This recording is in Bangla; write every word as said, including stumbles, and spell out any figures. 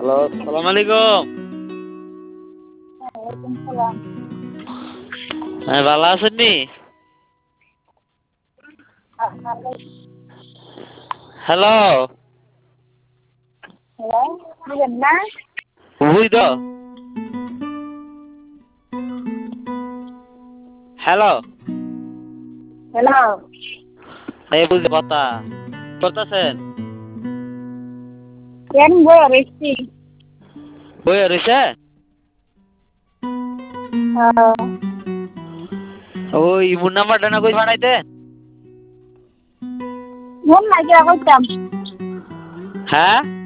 হ্যালো, সালাম আলাইকুম। ওয়ালাইকুম সালাম। হ্যাঁ, ভালো আছেন নি? হ্যালো, হ্যালো, বুঝেন না? বুঝি তো। হ্যালো, হ্যালো, এই বুঝি কথা করতেছেন? কেন বই রয়েছি? বই রয়েছে? ওই ইমুর নাম্বারটা না কই পাঠাইতে? মন নাই কইতাম। হ্যাঁ